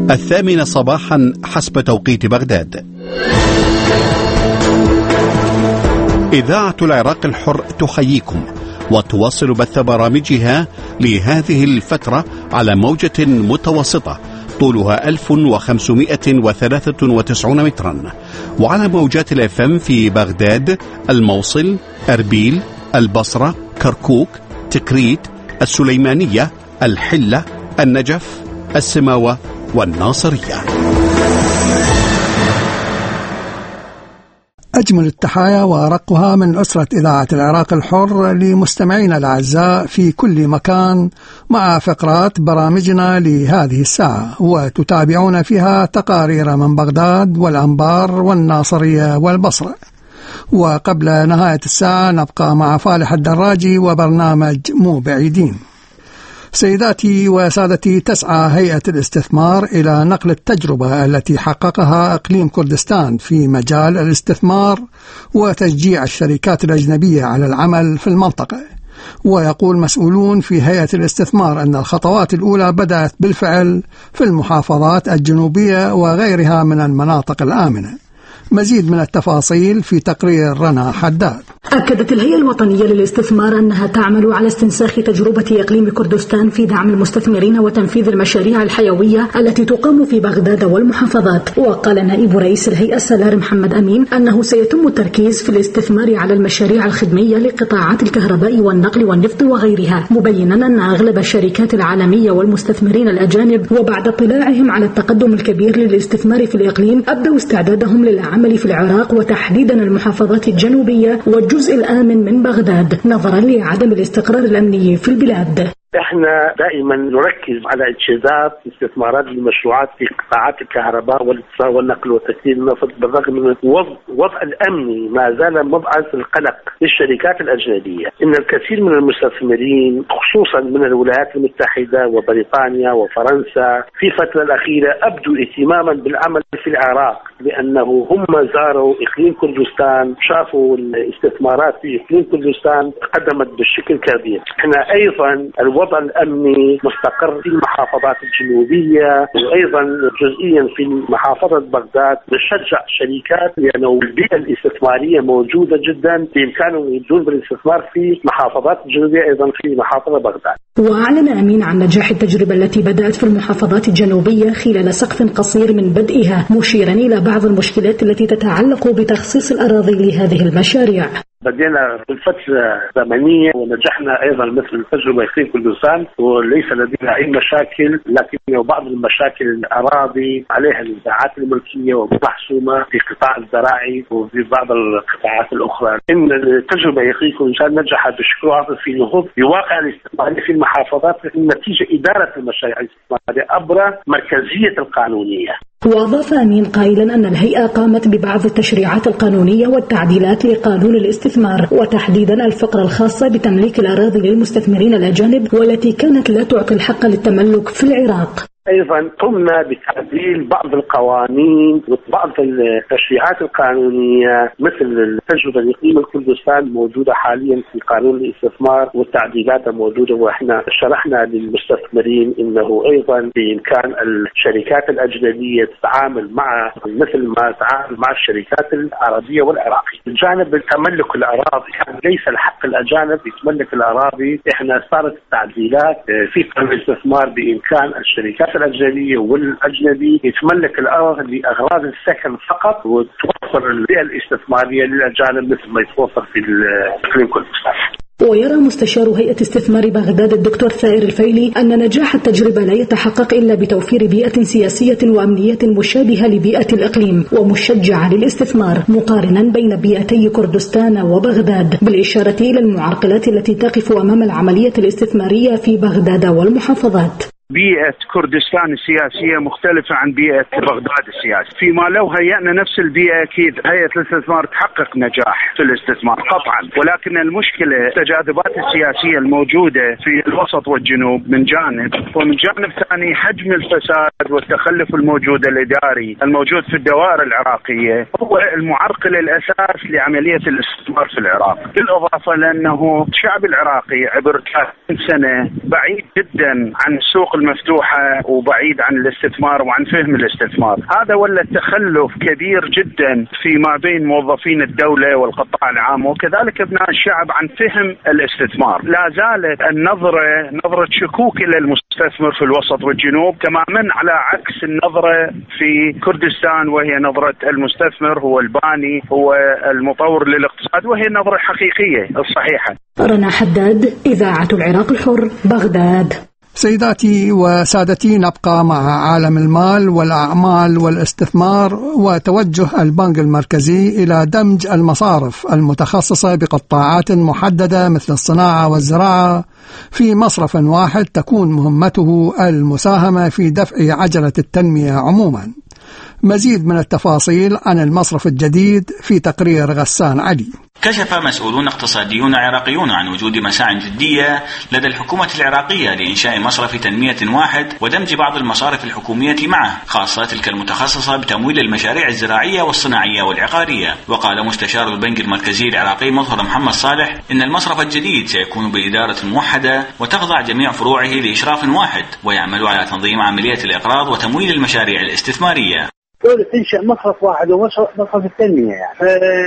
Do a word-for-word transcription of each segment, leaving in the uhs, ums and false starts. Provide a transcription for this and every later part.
الثامنة صباحا حسب توقيت بغداد. إذاعة العراق الحر تحييكم وتواصل بث برامجها لهذه الفترة على موجة متوسطة طولها ألف وخمسمائة وثلاثة وتسعين مترا، وعلى موجات الاف ام في بغداد، الموصل، أربيل، البصرة، كركوك، تكريت، السليمانية، الحلة، النجف، السماوة والناصرية. أجمل التحايا وأرقها من أسرة إذاعة العراق الحر لمستمعينا الأعزاء في كل مكان مع فقرات برامجنا لهذه الساعة، وتتابعون فيها تقارير من بغداد والأنبار والناصرية والبصرة. وقبل نهاية الساعة نبقى مع فالح الدراجي وبرنامج مو بعيدين. سيداتي وسادتي، تسعى هيئة الاستثمار إلى نقل التجربة التي حققها إقليم كردستان في مجال الاستثمار وتشجيع الشركات الأجنبية على العمل في المنطقة. ويقول مسؤولون في هيئة الاستثمار أن الخطوات الأولى بدأت بالفعل في المحافظات الجنوبية وغيرها من المناطق الآمنة. مزيد من التفاصيل في تقرير رنا حداد. أكدت الهيئة الوطنية للاستثمار أنها تعمل على استنساخ تجربة إقليم كردستان في دعم المستثمرين وتنفيذ المشاريع الحيوية التي تقام في بغداد والمحافظات. وقال نائب رئيس الهيئة سلار محمد أمين أنه سيتم التركيز في الاستثمار على المشاريع الخدمية لقطاعات الكهرباء والنقل والنفط وغيرها، مبينا أن أغلب الشركات العالمية والمستثمرين الأجانب وبعد اطلاعهم على التقدم الكبير للاستثمار في الإقليم أبدوا استعدادهم للعمل في العراق وتحديدا المحافظات الجنوبية والجزء الآمن من بغداد نظرا لعدم الاستقرار الأمني في البلاد. احنا دائما نركز على انجازات استثمارات المشروعات في قطاعات الكهرباء والاتصال والنقل وتسيير النفط، بالرغم من الوضع الامني ما زال مبعث القلق للشركات الاجنبيه. ان الكثير من المستثمرين خصوصا من الولايات المتحده وبريطانيا وفرنسا في الفتره الاخيره ابدوا اهتماما بالعمل في العراق، لانه هم زاروا اقليم كردستان، شافوا الاستثمارات في اقليم كردستان تقدمت بشكل كبير. احنا ايضا الوضع الوضع الأمني مستقر في المحافظات الجنوبية وأيضا جزئيا في محافظة بغداد. نشجع الشركات لأنه البيئة الاستثمارية موجودة جدا، بإمكانهم يبدون بالاستثمار في محافظات الجنوبية أيضا في محافظة بغداد. وأعلن أمين عن نجاح التجربة التي بدأت في المحافظات الجنوبية خلال سقف قصير من بدئها، مشيرا إلى بعض المشكلات التي تتعلق بتخصيص الأراضي لهذه المشاريع. بدينا بالفترة زمنية ونجحنا أيضا مثل التجربة في كردستان، وليس لدينا أي مشاكل، لكن بعض المشاكل الأراضي عليها النزاعات الملكية ومحسومة في قطاع الزراعي وفي بعض القطاعات الأخرى. إن التجربة في كردستان نجحت بشكل واضح في نهوض بواقع الاستثماري في المحافظات نتيجة إدارة المشاريع الاستثمارية عبر مركزية القانونية. وأضاف أمين قائلا أن الهيئة قامت ببعض التشريعات القانونية والتعديلات لقانون الاستثمار، وتحديدا الفقرة الخاصة بتمليك الأراضي للمستثمرين الأجانب والتي كانت لا تعطي الحق للتملك في العراق. أيضا قمنا بتعديل بعض القوانين وبعض التشريعات القانونية مثل التجربة الإقليم الكردستان موجودة حاليا في قانون الاستثمار والتعديلات الموجودة، وإحنا شرحنا للمستثمرين إنه أيضا بإمكان الشركات الأجنبية تتعامل مع مثل ما تتعامل مع الشركات العربية والعراقية. الجانب تملك الأراضي، يعني ليس الحق الأجانب يتملك الأراضي. إحنا صارت التعديلات في قانون الاستثمار بإمكان الشركات الأجنبية والأجنبي يتملك الأرض لأغراض السكن فقط، وتوفر البيئة الاستثمارية للأجانب مثل ما يتوفر في إقليم كردستان. ويرى مستشار هيئة استثمار بغداد الدكتور ثائر الفيلي أن نجاح التجربة لا يتحقق إلا بتوفير بيئة سياسية وأمنية مشابهة لبيئة الإقليم ومشجعة للاستثمار، مقارنا بين بيئتي كردستان وبغداد، بالإشارة إلى المعرقلات التي تقف أمام العملية الاستثمارية في بغداد والمحافظات. بيئة كردستان السياسية مختلفة عن بيئة بغداد السياسية، فيما لو هيئنا نفس البيئة أكيد هيئة الاستثمار تحقق نجاح في الاستثمار قطعا، ولكن المشكلة التجاذبات السياسية الموجودة في الوسط والجنوب من جانب، ومن جانب ثاني حجم الفساد والتخلف الموجود الإداري الموجود في الدوائر العراقية هو المعرقل الأساس لعملية الاستثمار في العراق، بالإضافة لأنه الشعب العراقي عبر ثلاثين سنة بعيد جدا عن السوق المفتوحة وبعيد عن الاستثمار وعن فهم الاستثمار. هذا ولا تخلف كبير جدا فيما بين موظفين الدولة والقطاع العام وكذلك ابناء الشعب عن فهم الاستثمار. لا زالت النظرة نظرة شكوك إلى المستثمر في الوسط والجنوب تماما على عكس النظرة في كردستان، وهي نظرة المستثمر هو الباني هو المطور للاقتصاد، وهي النظرة الحقيقية الصحيحة. رنا حداد، إذاعة العراق الحر، بغداد. سيداتي وسادتي، نبقى مع عالم المال والأعمال والاستثمار وتوجه البنك المركزي إلى دمج المصارف المتخصصة بقطاعات محددة مثل الصناعة والزراعة في مصرف واحد تكون مهمته المساهمة في دفع عجلة التنمية عموما. مزيد من التفاصيل عن المصرف الجديد في تقرير غسان علي. كشف مسؤولون اقتصاديون عراقيون عن وجود مساعي جدية لدى الحكومة العراقية لإنشاء مصرف تنمية واحد ودمج بعض المصارف الحكومية معه، خاصة تلك المتخصصة بتمويل المشاريع الزراعية والصناعية والعقارية. وقال مستشار البنك المركزي العراقي مظهر محمد صالح إن المصرف الجديد سيكون بإدارة موحدة وتخضع جميع فروعه لإشراف واحد، ويعمل على تنظيم عملية الإقراض وتمويل المشاريع الاستثمارية. تنشأ مصرف واحد ومصرف مصرف التنمية. يعني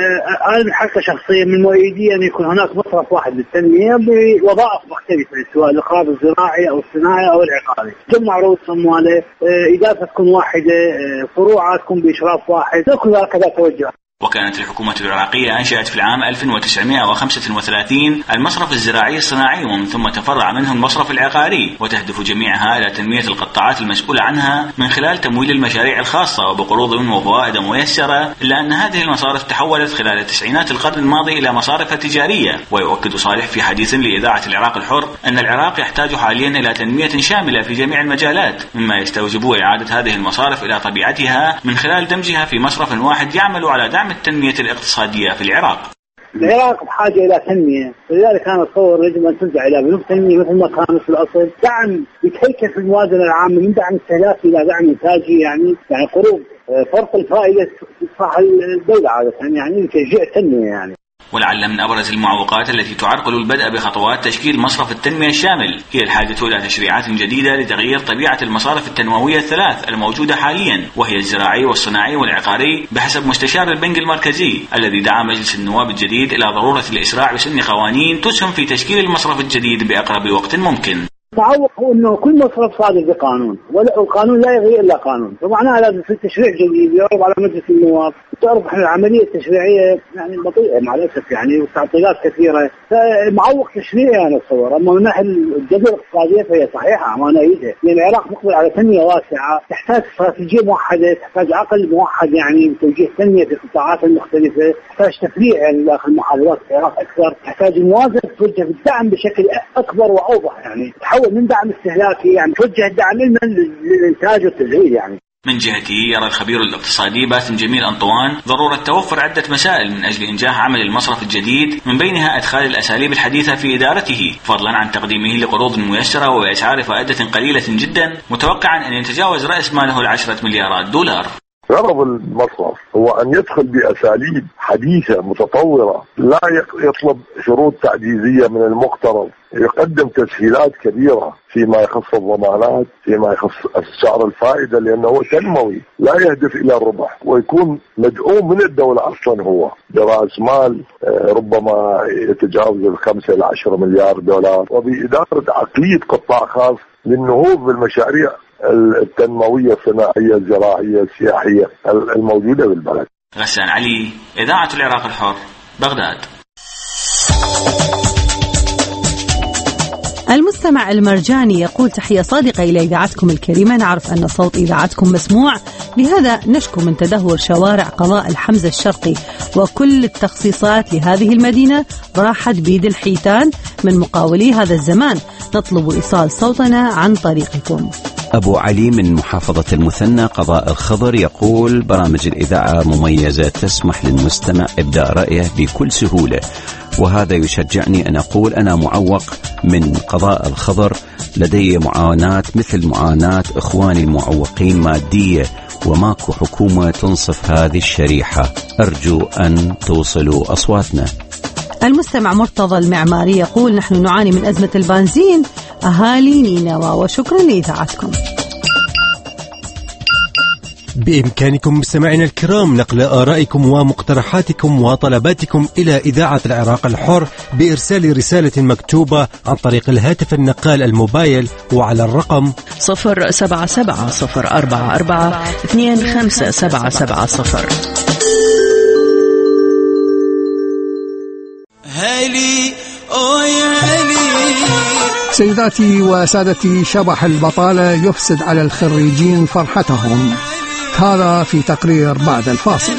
أنا بحكة شخصية من مؤيدي أن يكون هناك مصرف واحد للتنمية بوظائف مختلفة، سواء الإقراض الزراعي أو الصناعي أو العقاري، جمع رؤوس أمواله، إدارة تكون واحدة، فروعها تكون بإشراف واحد، كل هكذا توجه. وكانت الحكومة العراقية أنشأت في العام ألف وتسعمائة وخمسة وثلاثين المصرف الزراعي الصناعي، ومن ثم تفرع منه المصرف العقاري، وتهدف جميعها إلى تنمية القطاعات المسؤولة عنها من خلال تمويل المشاريع الخاصة وبقروض وفوائد ميسرة، إلا أن هذه المصارف تحولت خلال تسعينات القرن الماضي إلى مصارف تجارية. ويؤكد صالح في حديث لإذاعة العراق الحر أن العراق يحتاج حاليا إلى تنمية شاملة في جميع المجالات، مما يستوجب إعادة هذه المصارف إلى طبيعتها من خلال دمجها في مصرف واحد يعمل على دعم التنمية الاقتصادية في العراق. العراق بحاجة إلى تنمية، لذلك كان التصور يجب أن ترجع إلى بنوك تنمية مثل ما كان في الأصل، دعم يتهيكل في الموازنة العامة من دعم استهلاكي إلى دعم إنتاجي، يعني يعني قروض فرق الفائدة تدفع الدولة عادة، يعني تشجيع التنمية. يعني ولعل من أبرز المعوقات التي تعرقل البدء بخطوات تشكيل مصرف التنمية الشامل هي الحاجة إلى تشريعات جديدة لتغيير طبيعة المصارف التنموية الثلاث الموجودة حاليا، وهي الزراعي والصناعي والعقاري، بحسب مستشار البنك المركزي الذي دعا مجلس النواب الجديد إلى ضرورة الإسراع بسن قوانين تسهم في تشكيل المصرف الجديد بأقرب وقت ممكن. تعوق هو انه كل مصرف صادر بقانون، والقانون لا يغير الا قانون، فمعناها لازم في تشريع جديد يعرض على مجلس النواب. تعرف احنا العمليه التشريعيه يعني بطيئه مع الاسف، يعني وتعطيلات كثيره، فمعوق تشريعي انا اتصور. اما من ناحيه الجدوى الاقتصاديه فهي صحيحه وانا ايدها، لان العراق مقبل على تنميه واسعه، تحتاج استراتيجيه موحده، تحتاج عقل موحد يعني وتوجيه التنميه في القطاعات المختلفه، تحتاج تفريع يعني داخل محافظات العراق اكثر، تحتاج الموازنه توجه بالدعم بشكل اكبر واوضح، يعني تحول من دعم استهلاكي يعني توجه الدعم للإنتاج والتزويد. يعني من جهته يرى الخبير الاقتصادي باسم جميل أنطوان ضرورة توفر عدة مسائل من أجل إنجاح عمل المصرف الجديد، من بينها إدخال الأساليب الحديثة في إدارته، فضلا عن تقديمه لقروض ميسرة وبأسعار فائدة قليلة جدا، متوقعا أن يتجاوز رأس ماله العشرة مليارات دولار. غرض المصرف هو أن يدخل بأساليب حديثة متطورة، لا يطلب شروط تعجيزية من المقترض، يقدم تسهيلات كبيرة فيما يخص الضمانات، فيما يخص أسعار الفائدة، لأنه هو تنموي لا يهدف إلى الربح، ويكون مدعوم من الدولة أصلا هو برأس مال ربما يتجاوز الخمسة إلى عشرة مليار دولار، وبإدارة عقلية قطاع خاص للنهوض بالمشاريع التنموية الصناعية الزراعية السياحية الموجودة بالبلد. غسان علي، إذاعة العراق الحر، بغداد. المستمع المرجاني يقول: تحية صادقة إلى إذاعتكم الكريمة، نعرف أن صوت إذاعتكم مسموع، لهذا نشكو من تدهور شوارع قضاء الحمزة الشرقي وكل التخصيصات لهذه المدينة براحة بيد الحيتان من مقاولي هذا الزمان، نطلب إيصال صوتنا عن طريقكم. أبو علي من محافظة المثنى قضاء الخضر يقول: برامج الإذاعة مميزة تسمح للمستمع إبداء رأيه بكل سهولة، وهذا يشجعني أن أقول أنا معوق من قضاء الخضر، لدي معاناة مثل معاناة إخواني المعوقين مادية، وماكو حكومة تنصف هذه الشريحة، أرجو أن توصلوا أصواتنا. المستمع مرتضى المعماري يقول نحن نعاني من أزمة البنزين أهالي نينوى، وشكرا لإذاعتكم. بإمكانكم مستمعينا الكرام نقل آرائكم ومقترحاتكم وطلباتكم إلى إذاعة العراق الحر بإرسال رسالة مكتوبة عن طريق الهاتف النقال الموبايل وعلى الرقم صفر سبعة سبعة صفر أربعة أربعة اثنين خمسة سبعة سبعة صفر. هالي هالي سيداتي وسادتي، شبح البطالة يفسد على الخريجين فرحتهم، هذا في تقرير بعد الفاصل.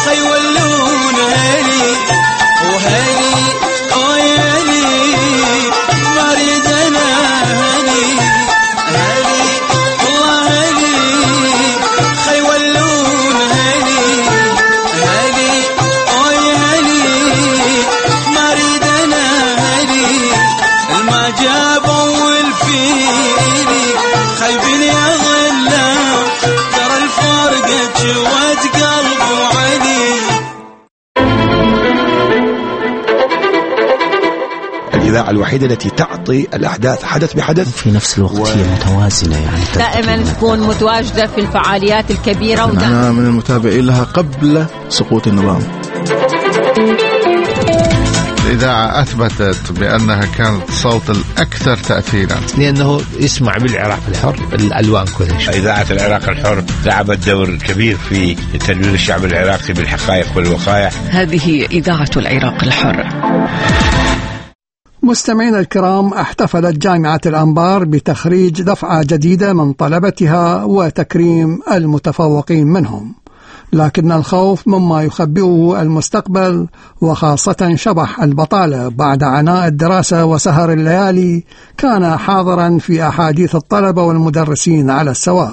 وهالي الإذاعة الوحيدة التي تعطي الأحداث حدث بحدث في نفس الوقت و... هي متوازنة، يعني دائما تكون متواجدة في الفعاليات الكبيرة. أنا من المتابعين لها قبل سقوط النظام. الإذاعة أثبتت بأنها كانت صوت الأكثر تأثيرا، لأنه يسمع بالعراق الحر الألوان كلها. إذاعة العراق الحر لعبت دور كبير في تنوير الشعب العراقي بالحقائق والوقائع. هذه إذاعة العراق الحر. مستمعينا الكرام، احتفلت جامعة الأنبار بتخريج دفعة جديدة من طلبتها وتكريم المتفوقين منهم، لكن الخوف مما يخبئه المستقبل وخاصة شبح البطالة بعد عناء الدراسة وسهر الليالي كان حاضرا في أحاديث الطلبة والمدرسين على السواء.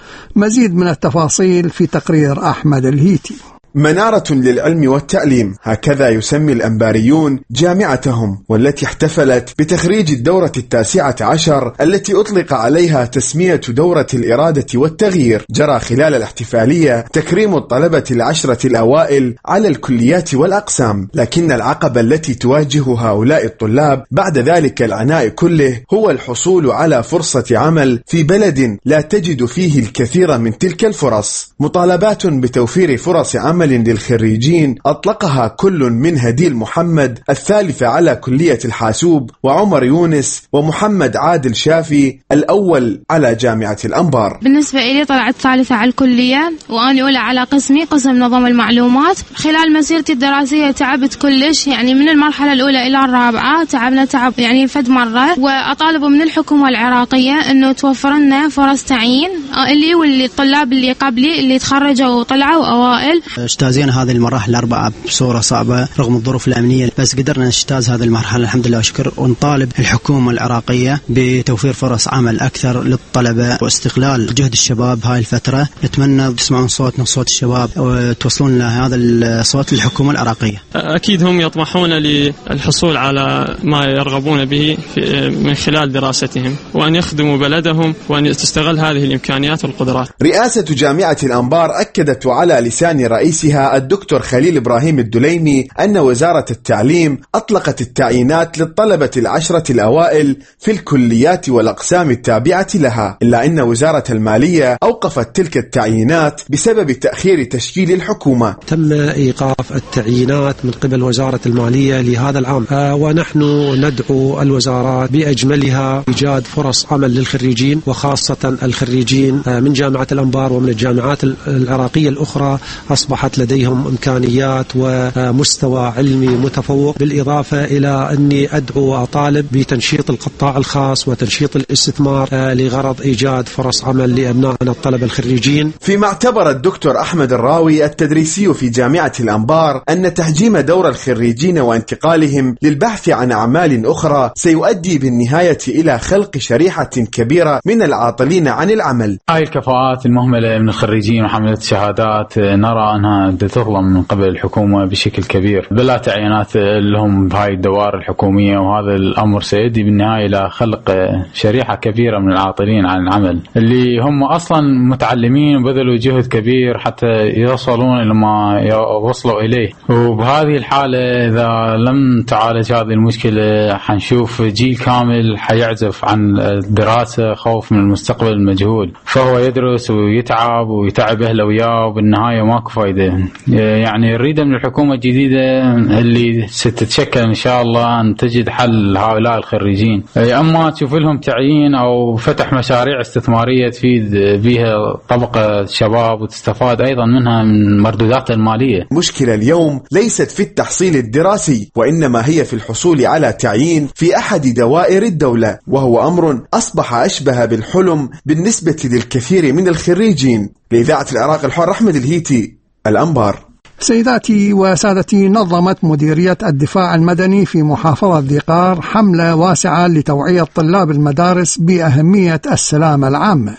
مزيد من التفاصيل في تقرير أحمد الهيتي. منارة للعلم والتعليم، هكذا يسمي الأنباريون جامعتهم، والتي احتفلت بتخريج الدورة التاسعة عشر التي أطلق عليها تسمية دورة الإرادة والتغيير. جرى خلال الاحتفالية تكريم الطلبة العشرة الأوائل على الكليات والأقسام، لكن العقبة التي تواجه هؤلاء الطلاب بعد ذلك العناء كله هو الحصول على فرصة عمل في بلد لا تجد فيه الكثير من تلك الفرص. مطالبات بتوفير فرص عمل للخريجين أطلقها كل من هديل محمد الثالثة على كلية الحاسوب، وعمر يونس ومحمد عادل شافي الأول على جامعة الأنبار. بالنسبة إلي طلعت ثالثة على الكلية، وأنا أولى على قسمي قسم نظم المعلومات. خلال مسيرتي الدراسية تعبت كلش، يعني من المرحلة الأولى إلى الرابعة تعبنا تعب يعني فد مرة، وأطالب من الحكومة العراقية أنه توفر لنا فرص تعيين اللي واللي الطلاب اللي قبلي اللي تخرجوا وطلعوا أوائل. اجتازينا هذه المراحل الأربعة بصورة صعبة رغم الظروف الأمنية، بس قدرنا نجتاز هذه المرحلة الحمد لله وشكر، ونطالب الحكومة العراقية بتوفير فرص عمل أكثر للطلبة واستغلال جهد الشباب هاي الفترة. نتمنى تسمعون صوتنا صوت الشباب وتوصلون لهذا الصوت للحكومة العراقية. أكيد هم يطمحون للحصول على ما يرغبون به من خلال دراستهم، وأن يخدموا بلدهم وأن تستغل هذه الإمكانيات والقدرات. رئاسة جامعة الأنبار أكدت على لسان رئيسها الدكتور خليل إبراهيم الدليمي أن وزارة التعليم أطلقت التعيينات للطلبة العشرة الأوائل في الكليات والأقسام التابعة لها، إلا أن وزارة المالية أوقفت تلك التعيينات بسبب تأخير تشكيل الحكومة. تم إيقاف التعيينات من قبل وزارة المالية لهذا العام، آه ونحن ندعو الوزارات بأجملها إيجاد فرص عمل للخريجين، وخاصة الخريجين آه من جامعة الأنبار ومن الجامعات العراقية الأخرى أصبحت لديهم إمكانيات ومستوى علمي متفوق، بالإضافة إلى أني أدعو وأطالب بتنشيط القطاع الخاص وتنشيط الاستثمار لغرض إيجاد فرص عمل لأبنائنا الطلبة الخريجين. فيما اعتبر الدكتور أحمد الراوي التدريسي في جامعة الأنبار أن تحجيم دور الخريجين وانتقالهم للبحث عن أعمال أخرى سيؤدي بالنهاية إلى خلق شريحة كبيرة من العاطلين عن العمل. هاي الكفاءات المهملة من الخريجين وحملة الشهادات نرى أنها تظلم من قبل الحكومة بشكل كبير، بلا تعيينات لهم بهاي الدوائر الحكومية، وهذا الأمر سيؤدي بالنهاية إلى خلق شريحة كبيرة من العاطلين عن العمل اللي هم أصلا متعلمين وبذلوا جهد كبير حتى يوصلون إلى ما وصلوا إليه. وبهذه الحالة إذا لم تعالج هذه المشكلة حنشوف جيل كامل حيعزف عن الدراسة خوف من المستقبل المجهول، فهو يدرس ويتعب ويتعب أهله وياه وبالنهاية ماكو فايدة. يعني نريد من الحكومة الجديدة اللي ستتشكل إن شاء الله أن تجد حل لهؤلاء الخريجين، أما تشوف لهم تعيين أو فتح مشاريع استثمارية تفيد بها طبقة الشباب وتستفاد أيضا منها من مردودات المالية. مشكلة اليوم ليست في التحصيل الدراسي، وإنما هي في الحصول على تعيين في أحد دوائر الدولة، وهو أمر أصبح أشبه بالحلم بالنسبة للكثير من الخريجين. لإذاعة العراق الحر، أحمد الهيتي، الأنبار. سيداتي وسادتي، نظمت مديرية الدفاع المدني في محافظة ذي قار حملة واسعة لتوعية طلاب المدارس بأهمية السلامة العامة،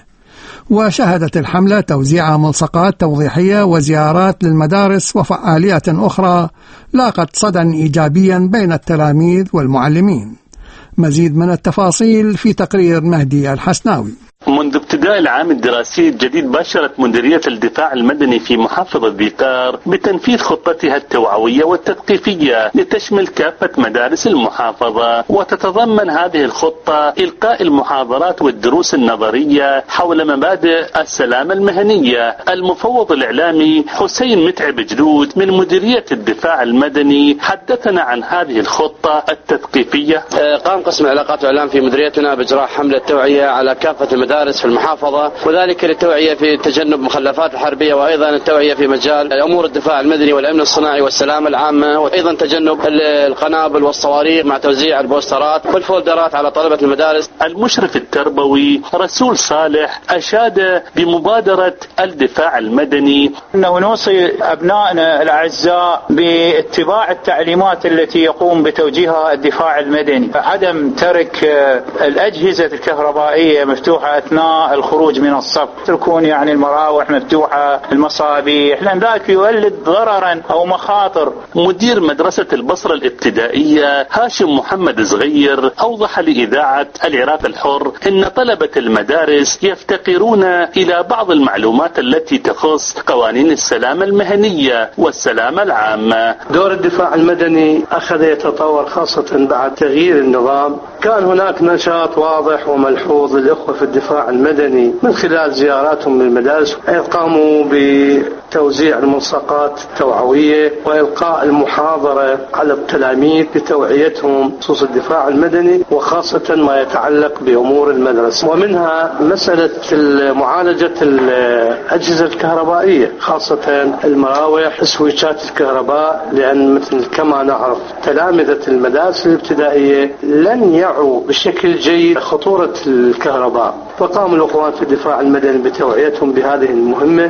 وشهدت الحملة توزيع ملصقات توضيحية وزيارات للمدارس وفعاليات أخرى لاقت صدى إيجابيا بين التلاميذ والمعلمين. مزيد من التفاصيل في تقرير مهدي الحسناوي. منذ ابتداء ابتداء العام الدراسي الجديد باشرت مديرية الدفاع المدني في محافظة ذكار بتنفيذ خطتها التوعوية والتثقيفية لتشمل كافة مدارس المحافظة، وتتضمن هذه الخطة إلقاء المحاضرات والدروس النظرية حول مبادئ السلامة المهنية. المفوض الإعلامي حسين متعب جدود من مديرية الدفاع المدني حدثنا عن هذه الخطة التثقيفية. قام قسم العلاقات والإعلام في مديريتنا بإجراء حملة توعية على كافة المدارس في المحافظة، وذلك للتوعية في تجنب مخلفات الحربية، وأيضا التوعية في مجال أمور الدفاع المدني والأمن الصناعي والسلامة العامة، وأيضا تجنب القنابل والصواريخ مع توزيع البوسترات والفولدرات على طلبة المدارس. المشرف التربوي رسول صالح أشاد بمبادرة الدفاع المدني أنه نوصي أبنائنا الأعزاء باتباع التعليمات التي يقوم بتوجيهها الدفاع المدني، عدم ترك الأجهزة الكهربائية مفتوحة أثناء الخروج من الصف، تكون يعني المراوح مفتوحة، المصابيح، لأن ذلك يولد ضررا أو مخاطر. مدير مدرسة البصرة الابتدائية هاشم محمد صغير أوضح لإذاعة العراق الحر أن طلبة المدارس يفتقرون إلى بعض المعلومات التي تخص قوانين السلامة المهنية والسلامة العامة. دور الدفاع المدني أخذ يتطور خاصة بعد تغيير النظام. كان هناك نشاط واضح وملحوظ للإخوة في الدفاع المدني من خلال زياراتهم للمدارس، قاموا بتوزيع الملصقات التوعوية وإلقاء المحاضرة على التلاميذ لتوعيتهم بخصوص الدفاع المدني وخاصة ما يتعلق بأمور المدرسة، ومنها مسألة معالجة الأجهزة الكهربائية خاصة المراوح، سويتشات الكهرباء، لأن مثل كما نعرف تلامذة المدارس الابتدائية لن يعوا بشكل جيد خطورة الكهرباء، فقام الأخوان في الدفاع المدني بتوعيتهم بهذه المهمة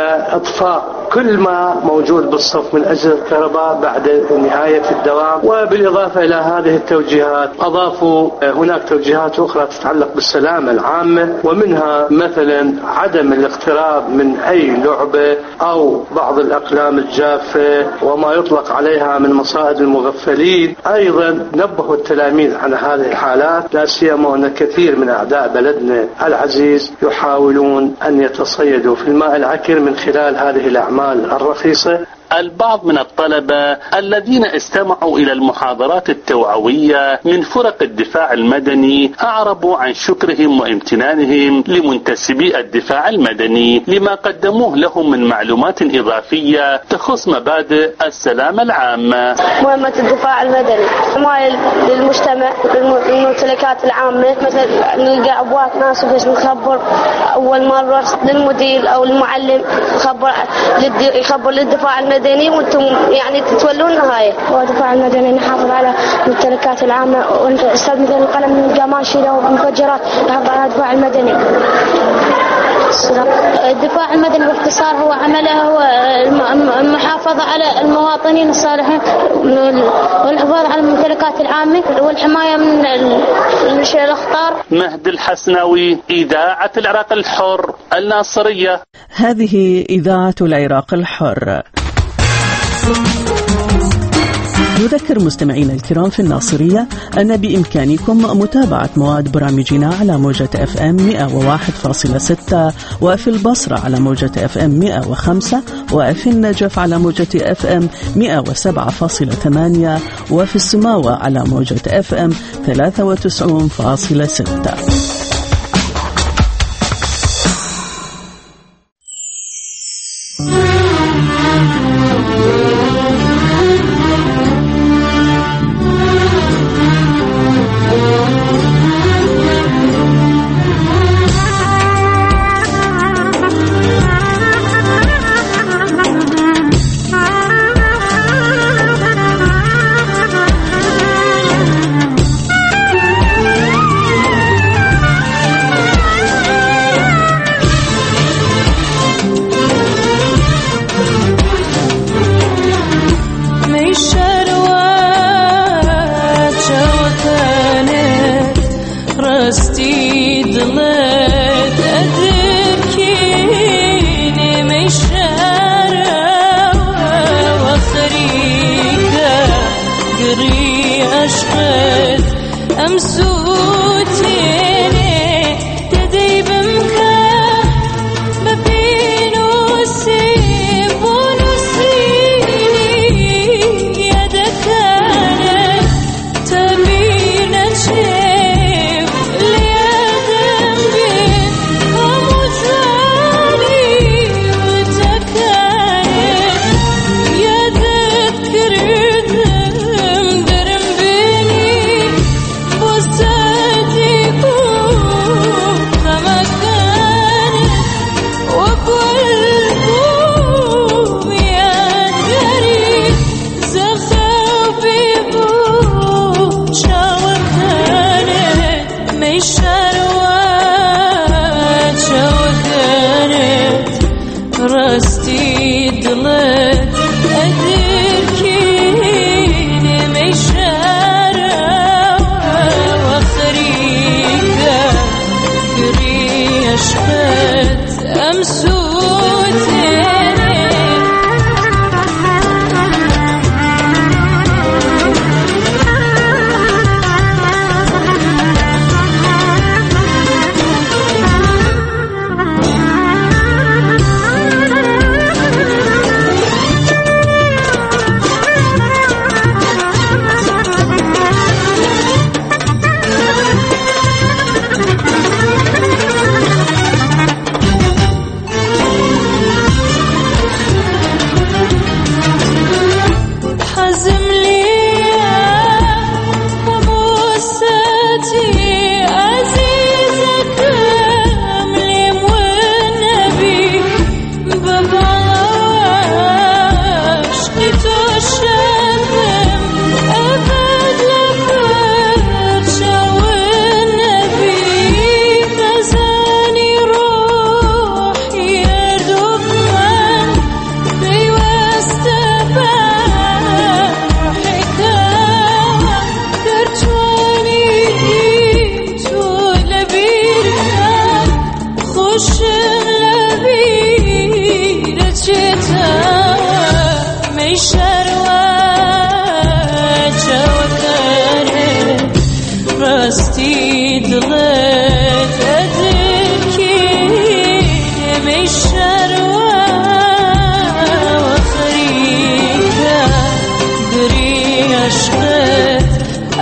وإطفاء كل ما موجود بالصف من أجهزة الكهرباء بعد نهاية الدوام. وبالإضافة إلى هذه التوجيهات أضافوا هناك توجيهات أخرى تتعلق بالسلامة العامة، ومنها مثلا عدم الاقتراب من أي لعبة أو بعض الأقلام الجافة وما يطلق عليها من مصائد المغفلين. أيضا نبهوا التلاميذ عن هذه الحالات، لا سيما أن كثير من أعداء بلدنا العزيز يحاولون أن يتصيدوا في الماء العكر من خلال هذه الأعمال الرخيصة. البعض من الطلبة الذين استمعوا إلى المحاضرات التوعوية من فرق الدفاع المدني أعربوا عن شكرهم وامتنانهم لمنتسبي الدفاع المدني لما قدموه لهم من معلومات إضافية تخص مبادئ السلامة العامة. مهمة الدفاع المدني حماية للمجتمع للممتلكات العامة، مثل نلقى أبوات ناس بس نخبر أول مرة للمدير أو المعلم يخبر يخبر للدفاع المدني وانتم يعني تتولون نهاية. ودفاع المدني نحافظ على الممتلكات العامة ونستخدم مثل القلم من القماشي والمفجرات نحافظ على الدفاع المدني. الدفاع المدني باختصار هو عمله هو المحافظة على المواطنين الصالحين والحفاظ على الممتلكات العامة والحماية من الأخطار. مهد الحسناوي، إذاعة العراق الحر الناصرية. هذه إذاعة العراق الحر. نذكر مستمعينا الكرام في الناصرية أن بإمكانكم متابعة مواد برامجنا على موجة أف أم مئة وواحد فاصلة ستة، وفي البصرة على موجة أف أم مئة وخمسة، وفي النجف على موجة أف أم مئة وسبعة فاصلة ثمانية، وفي السماوة على موجة أف أم ثلاثة وتسعين فاصلة ستة. أمسوتيني تدي بمكان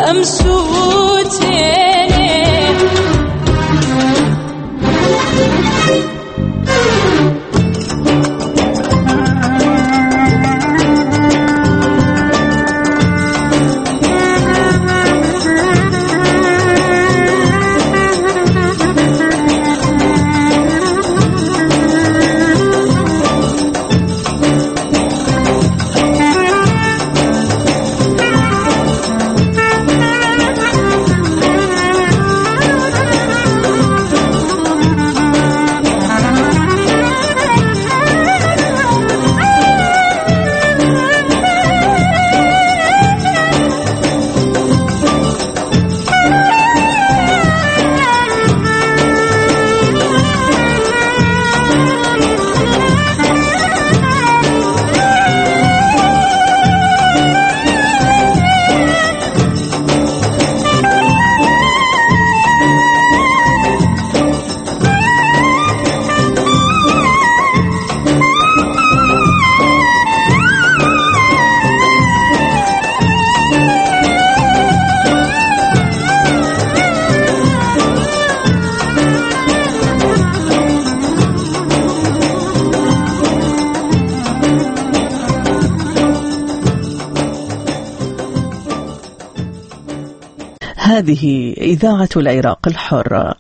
ممسوتين. هذه إذاعة العراق الحر.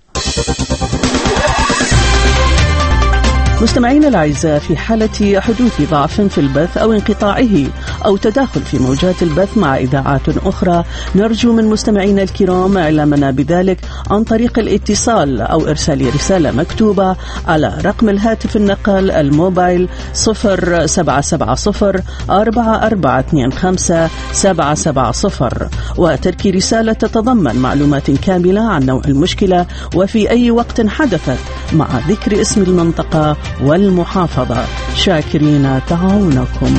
مستمعينا الأعزاء، في حالة حدوث ضعف في البث أو انقطاعه أو تداخل في موجات البث مع إذاعات أخرى، نرجو من مستمعينا الكرام إعلامنا بذلك عن طريق الاتصال أو إرسال رسالة مكتوبة على رقم الهاتف النقال الموبايل صفر سبعة سبعة صفر أربعة أربعة اثنين خمسة سبعة سبعة صفر، وترك رسالة تتضمن معلومات كاملة عن نوع المشكلة وفي أي وقت حدثت، مع ذكر اسم المنطقة والمحافظة. شاكرين تعاونكم.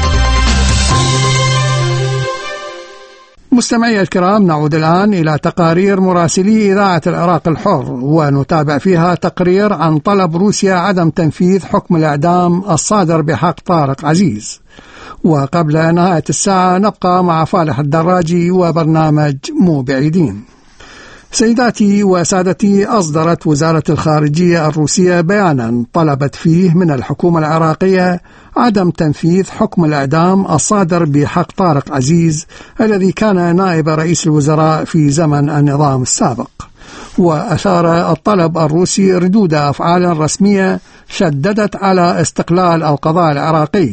مستمعي الكرام، نعود الآن إلى تقارير مراسلي إذاعة العراق الحر، ونتابع فيها تقرير عن طلب روسيا عدم تنفيذ حكم الإعدام الصادر بحق طارق عزيز. وقبل نهاية الساعة نبقى مع فالح الدراجي وبرنامج مو بعيدين. سيداتي وسادتي، أصدرت وزارة الخارجية الروسية بيانا طلبت فيه من الحكومة العراقية عدم تنفيذ حكم الإعدام الصادر بحق طارق عزيز الذي كان نائب رئيس الوزراء في زمن النظام السابق. وأثار الطلب الروسي ردود أفعال رسمية شددت على استقلال القضاء العراقي.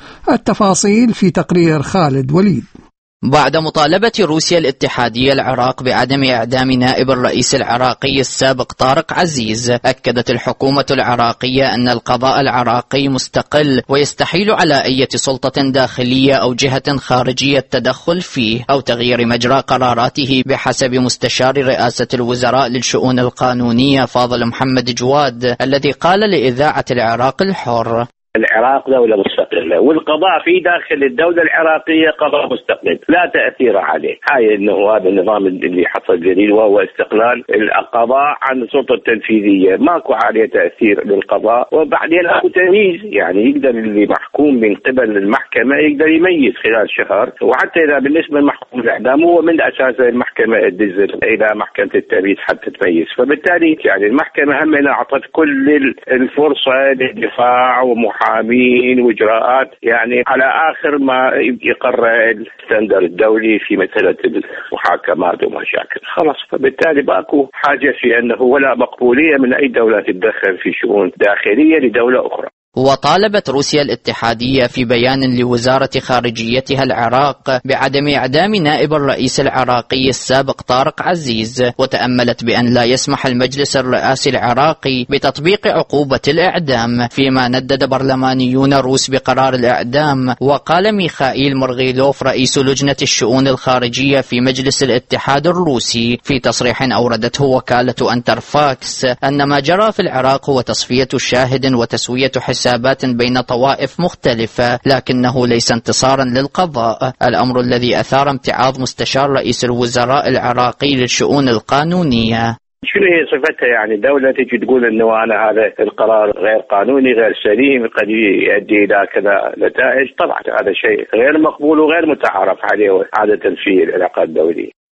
التفاصيل في تقرير خالد وليد. بعد مطالبة روسيا الاتحادية العراق بعدم إعدام نائب الرئيس العراقي السابق طارق عزيز، أكدت الحكومة العراقية أن القضاء العراقي مستقل ويستحيل على أي سلطة داخلية أو جهة خارجية التدخل فيه أو تغيير مجرى قراراته، بحسب مستشار رئاسة الوزراء للشؤون القانونية فاضل محمد جواد، الذي قال لإذاعة العراق الحر: العراق دولة مستقلة، والقضاء في داخل الدولة العراقية قضاء مستقل لا تأثير عليه. هاي انه هذا النظام اللي حصل جديد وهو استقلال القضاء عن السلطة التنفيذية، ماكو عليه تأثير للقضاء. وبعدين اكو تمييز، يعني يقدر اللي محكوم من قبل المحكمة يقدر يميز خلال شهر، وحتى اذا بالنسبة لمحكوم الاعدام هو من اساس المحكمة تدزل الى محكمة التمييز حتى تميز. فبالتالي يعني المحكمة هم اعطت كل الفرصة للدفاع ومحاولة محامين واجراءات يعني على اخر ما يقرر الستاندرد الدولي في مساله المحاكمات ومشاكل. خلاص، فبالتالي باكو حاجه في انه ولا مقبوليه من اي دوله تتدخل في شؤون داخليه لدوله اخرى. وطالبت روسيا الاتحادية في بيان لوزارة خارجيتها العراق بعدم إعدام نائب الرئيس العراقي السابق طارق عزيز، وتأملت بأن لا يسمح المجلس الرئاسي العراقي بتطبيق عقوبة الإعدام، فيما ندد برلمانيون روس بقرار الإعدام. وقال ميخائيل مرغيلوف رئيس لجنة الشؤون الخارجية في مجلس الاتحاد الروسي في تصريح أوردته وكالة أنترفاكس أن ما جرى في العراق هو تصفية شاهد وتسوية حساب حسابات بين طوائف مختلفة، لكنه ليس انتصارا للقضاء، الأمر الذي أثار امتعاض مستشار رئيس الوزراء العراقي للشؤون القانونية. شنو هي صفتها؟ يعني دولة تجي تقول انه انا هذا القرار غير قانوني غير سليم قد يؤدي الى كذا نتائج، طبعا هذا شيء غير مقبول وغير متعارف عليه عادة في العلاقات الدولية.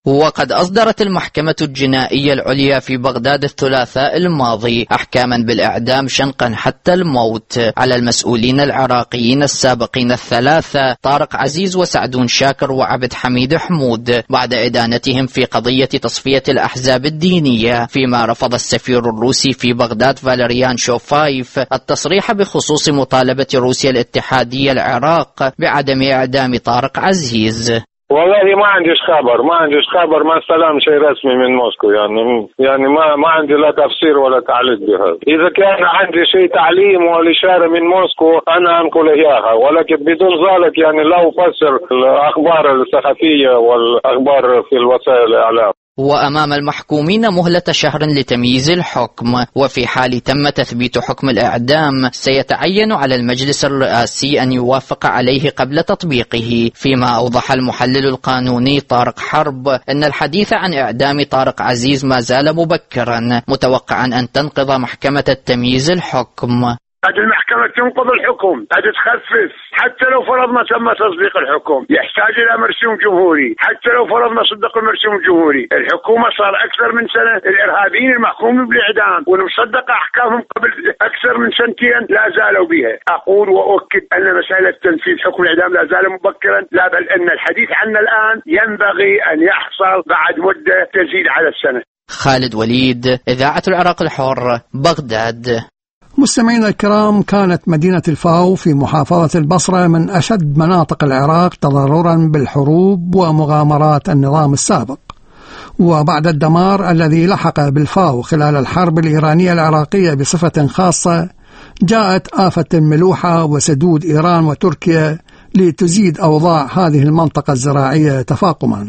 وقد أصدرت المحكمة الجنائية العليا في بغداد الثلاثاء الماضي أحكاما بالإعدام شنقا حتى الموت على المسؤولين العراقيين السابقين الثلاثة طارق عزيز وسعدون شاكر وعبد حميد حمود بعد إدانتهم في قضية تصفية الأحزاب الدينية، فيما رفض السفير الروسي في بغداد فاليريان شوفايف التصريح بخصوص مطالبة روسيا الاتحادية العراق بعدم إعدام طارق عزيز. والله ما عنديش خبر ما عنديش خبر ما استلم شيء رسمي من موسكو، يعني يعني ما ما عندي لا تفسير ولا تعليق بهذا. إذا كان عندي شيء تعليم والإشارة من موسكو أنا أنقل إياها، ولكن بدون ذلك يعني لا أفسر الأخبار الصحفية والأخبار في الوسائل الإعلام. وأمام المحكومين مهلة شهر لتمييز الحكم، وفي حال تم تثبيت حكم الإعدام سيتعين على المجلس الرئاسي أن يوافق عليه قبل تطبيقه، فيما أوضح المحلل القانوني طارق حرب أن الحديث عن إعدام طارق عزيز ما زال مبكرا، متوقعا أن تنقض محكمة التمييز الحكم. هذه المحكمة تنقض الحكم، هذه تخفف، حتى لو فرضنا تم تصديق الحكم يحتاج إلى مرسوم جمهوري، حتى لو فرضنا صدق المرسوم الجمهوري. الحكومة صار أكثر من سنة الإرهابيين المحكومين بالإعدام والمصدق أحكامهم قبل أكثر من سنتين لا زالوا بها. أقول وأؤكد أن مسألة تنفيذ حكم الإعدام لا زال مبكرا، لا بل أن الحديث عنه الآن ينبغي أن يحصل بعد مدة تزيد على السنة. خالد وليد، إذاعة العراق الحر، بغداد. مستمعينا الكرام، كانت مدينة الفاو في محافظة البصرة من أشد مناطق العراق تضررا بالحروب ومغامرات النظام السابق، وبعد الدمار الذي لحق بالفاو خلال الحرب الإيرانية العراقية بصفة خاصة، جاءت آفة الملوحة وسدود إيران وتركيا لتزيد أوضاع هذه المنطقة الزراعية تفاقما.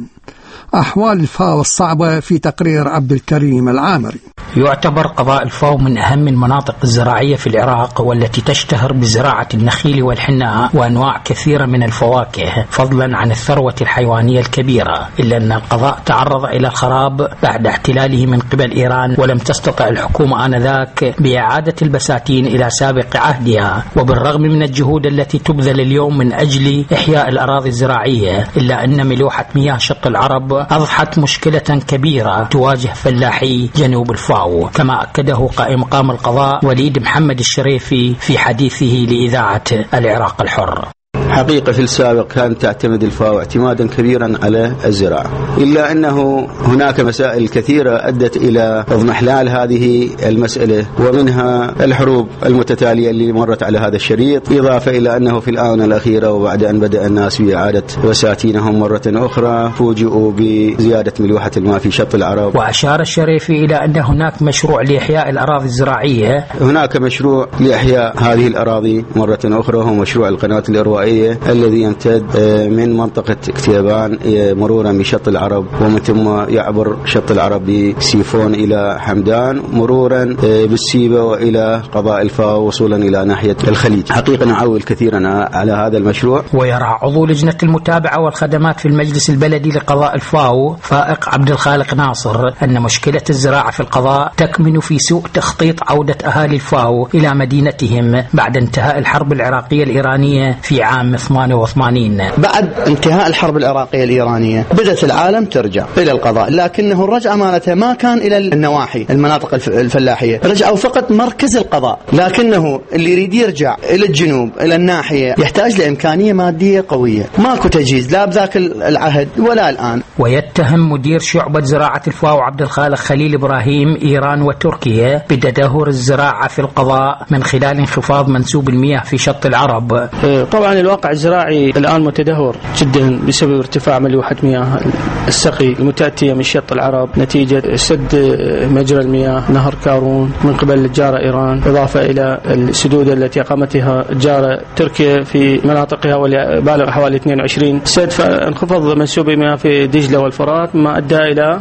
أحوال الفاو الصعبة في تقرير عبد الكريم العامري. يعتبر قضاء الفاو من أهم المناطق الزراعية في العراق، والتي تشتهر بزراعة النخيل والحناء وأنواع كثيرة من الفواكه، فضلا عن الثروة الحيوانية الكبيرة، إلا أن القضاء تعرض إلى الخراب بعد احتلاله من قبل إيران، ولم تستطع الحكومة آنذاك بإعادة البساتين إلى سابق عهدها. وبالرغم من الجهود التي تبذل اليوم من أجل إحياء الأراضي الزراعية، إلا أن ملوحة مياه شط العرب أضحت مشكلة كبيرة تواجه فلاحي جنوب الفاو، كما أكده قائم مقام القضاء وليد محمد الشريفي في حديثه لإذاعة العراق الحر. حقيقة في السابق كانت تعتمد الفاو اعتمادا كبيرا على الزراعة، إلا أنه هناك مسائل كثيرة أدت إلى اضمحلال هذه المسألة، ومنها الحروب المتتالية اللي مرت على هذا الشريط، إضافة إلى أنه في الآونة الأخيرة وبعد أن بدأ الناس بإعادة بساتينهم مرة أخرى فوجئوا بزيادة ملوحة الماء في شط العرب. وأشار الشريفي إلى أن هناك مشروع لإحياء الأراضي الزراعية. هناك مشروع لإحياء هذه الأراضي مرة أخرى، هو مشروع القناة الإروائية الذي يمتد من منطقة كتيبان مرورا بشط العرب، ومن ثم يعبر شط العرب بسيفون إلى حمدان، مرورا بالسيبة وإلى قضاء الفاو، وصولا إلى ناحية الخليج. حقيقة نعول كثيرا على هذا المشروع. ويرى عضو لجنة المتابعة والخدمات في المجلس البلدي لقضاء الفاو فائق عبد الخالق ناصر أن مشكلة الزراعة في القضاء تكمن في سوء تخطيط عودة أهالي الفاو إلى مدينتهم بعد انتهاء الحرب العراقية الإيرانية في عام ثمانية وثمانين. بعد انتهاء الحرب العراقية الإيرانية بدأت العالم ترجع إلى القضاء، لكنه الرجعة مالتها ما كان إلى النواحي المناطق الفلاحية، رجعوا فقط مركز القضاء، لكنه اللي يريد يرجع إلى الجنوب إلى الناحية يحتاج لإمكانية مادية قوية، ماكو تجهيز لا بذاك العهد ولا الآن. ويتهم مدير شعبة زراعة الفاو عبد الخالق خليل إبراهيم إيران وتركيا بتدهور الزراعة في القضاء من خلال انخفاض منسوب المياه في شط العرب. طبعا الواقع الزراعي الآن متدهور جدا بسبب ارتفاع ملوحة مياه السقي المتأتية من شط العرب نتيجة سد مجرى المياه نهر كارون من قبل الجارة إيران، إضافة إلى السدود التي أقامتها الجارة تركيا في مناطقها واللي بالغ حوالي اثنين وعشرين سد، فانخفض منسوب المياه في دجلة والفرات، ما أدى إلى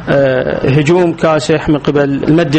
هجوم كاسح من قبل المد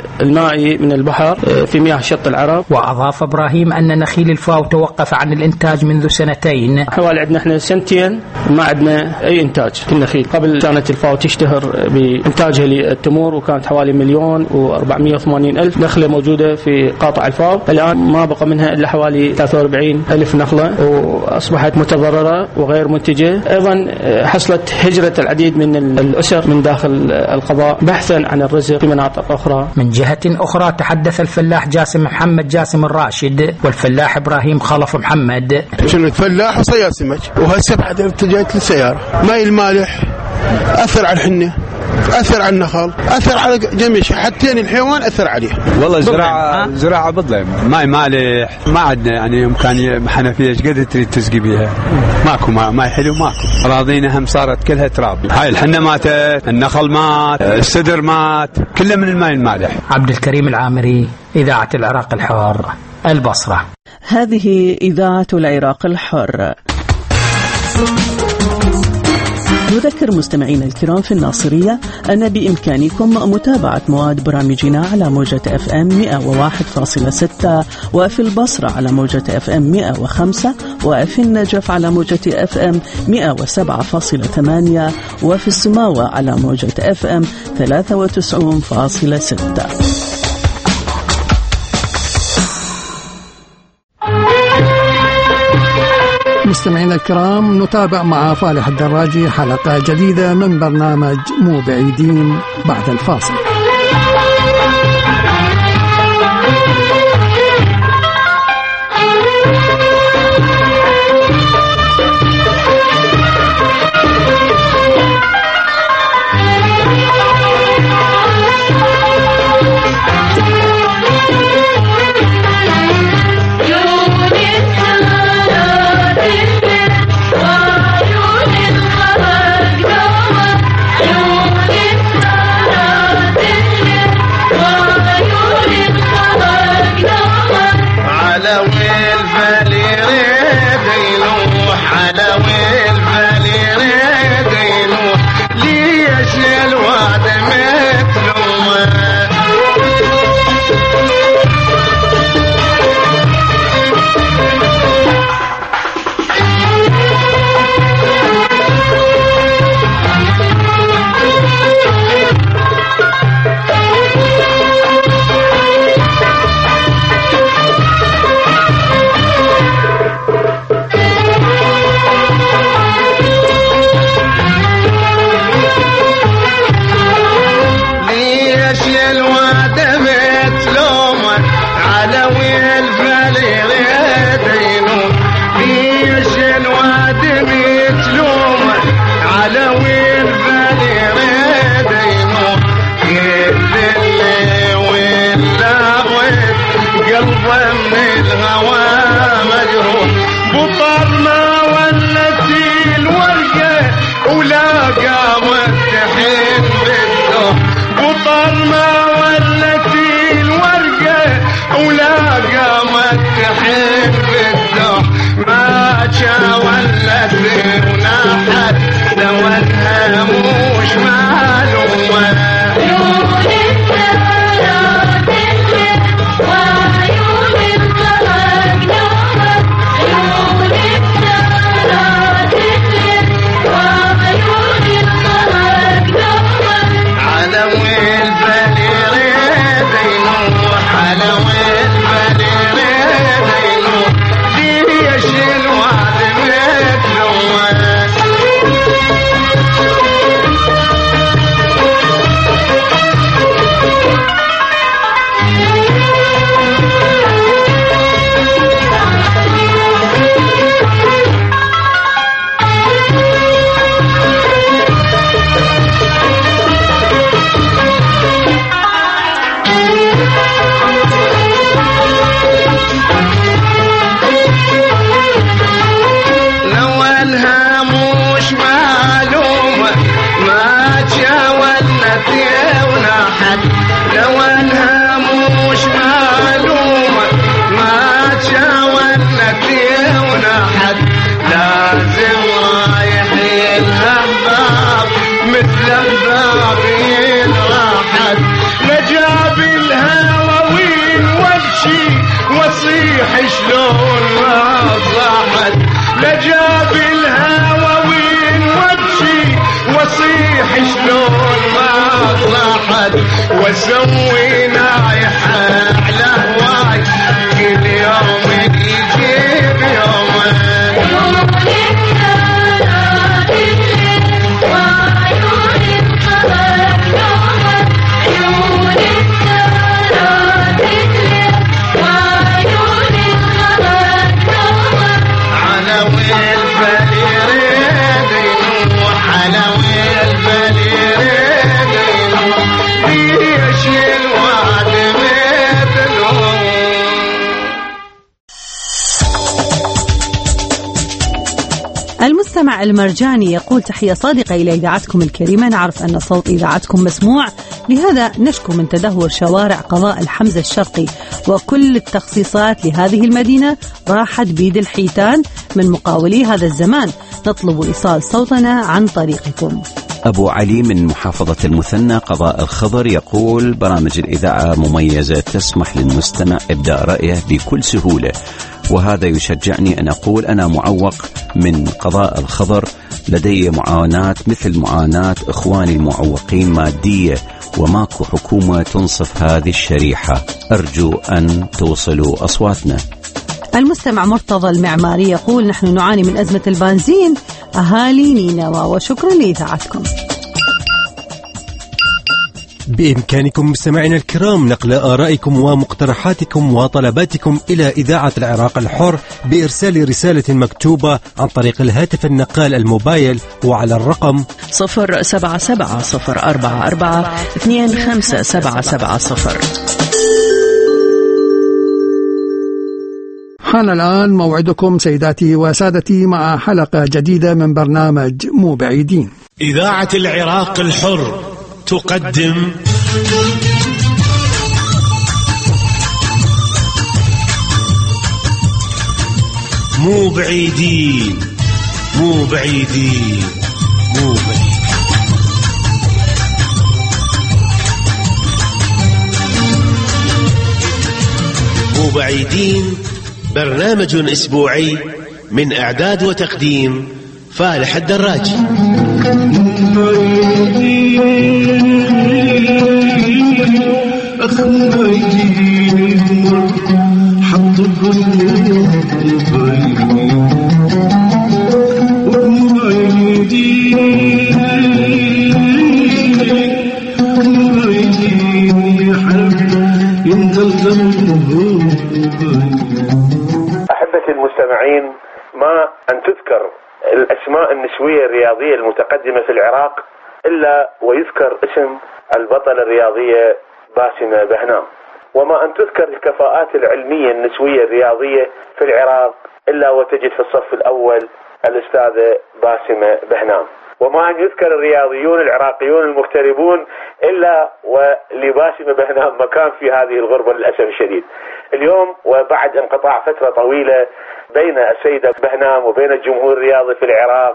المائي من البحر في مياه شط العرب. وأضاف إبراهيم أن نخيل الفاو توقف عن الإنتاج منذ سنتين. حوالي عندنا احنا سنتين ما عندنا أي إنتاج في النخيل. قبل كانت الفاو تشتهر بإنتاجها للتمور وكانت حوالي مليون وأربعمائة وثمانين ألف نخلة موجودة في قاطع الفاو. الآن ما بقى منها إلا حوالي ثلاثة وأربعين ألف نخلة وأصبحت متضررة وغير منتجة. أيضا حصلت هجرة العديد من الأسر من داخل القضاء بحثا عن الرزق في مناطق أخرى. من جهة أخرى تحدث الفلاح جاسم محمد جاسم الراشد والفلاح إبراهيم خلف محمد. شنو فلاح وصياد سمك وهسه بعد اتجهت للسيارة. ماء المالح أثر على الحنة، أثر على النخل، أثر على جميع حتى الحيوان أثر عليه. والله زراعة زراعة بظلم، ماء مالح ما عندنا يعني إمكانية حنفية إيش قد تريد تسقي بيها؟ ماكو ماء، ماء حلو ماكو. أراضينا هم صارت كلها تراب. هاي الحنة ماتت، النخل مات، السدر مات، كله من الماء المالح. عبد الكريم العامري، إذاعة العراق الحر، البصرة. هذه إذاعة العراق الحر. نذكر مستمعينا الكرام في الناصرية أن بإمكانكم متابعة مواد برامجنا على موجة اف ام مئة وواحد فاصلة ستة وفي البصرة على موجة اف ام مئة وخمسة وفي النجف على موجة اف ام مئة وسبعة فاصلة ثمانية وفي السماوة على موجة اف ام ثلاثة وتسعين فاصلة ستة. مستمعينا الكرام، نتابع مع فالح الدراجي حلقة جديدة من برنامج مو بعيدين بعد الفاصل. لجاب الهوى وين وجهي وصيح شلون ما طلعت واسوي نايحة على هواي كل يوم يجيب يومين المستمع المرجاني يقول: تحية صادقة إلى إذاعتكم الكريمة، نعرف أن صوت إذاعتكم مسموع، لهذا نشكو من تدهور شوارع قضاء الحمزة الشرقي، وكل التخصيصات لهذه المدينة راحت بيد الحيتان من مقاولي هذا الزمان، نطلب إيصال صوتنا عن طريقكم. أبو علي من محافظة المثنى قضاء الخضر يقول: برامج الإذاعة مميزة تسمح للمستمع إبداء رأيه بكل سهولة، وهذا يشجعني أن أقول أنا معوق من قضاء الخضر، لدي معاناة مثل معاناة إخواني المعوقين مادية، وماكو حكومة تنصف هذه الشريحة، أرجو أن توصلوا أصواتنا. المستمع مرتضى المعماري يقول: نحن نعاني من أزمة البنزين أهالي نينوى، وشكرا لإذاعتكم. بإمكانكم مستمعينا الكرام نقل آرائكم ومقترحاتكم وطلباتكم إلى إذاعة العراق الحر بإرسال رسالة مكتوبة عن طريق الهاتف النقال الموبايل وعلى الرقم صفر سبعة سبعة صفر أربعة أربعة اثنين خمسة سبعة سبعة صفر. حان الآن موعدكم سيداتي وسادتي مع حلقة جديدة من برنامج مو بعيدين. إذاعة العراق الحر تقدم مو بعيدين مو بعيدين مو بعيدين. مو بعيدين برنامج أسبوعي من إعداد وتقديم فالح الدراجي. أحبتي المستمعين، ما أن تذكر الأسماء النسوية الرياضية المتقدمة في العراق إلا ويذكر اسم البطلة الرياضية باسمة بهنام، وما أن تذكر الكفاءات العلمية النسوية الرياضية في العراق إلا وتجد في الصف الأول الأستاذة باسمة بهنام، وما أن يذكر الرياضيون العراقيون المغتربون إلا ولباسمة بهنام مكان في هذه الغربة للأسف الشديد. اليوم وبعد انقطاع فترة طويلة بين السيدة بهنام وبين الجمهور الرياضي في العراق،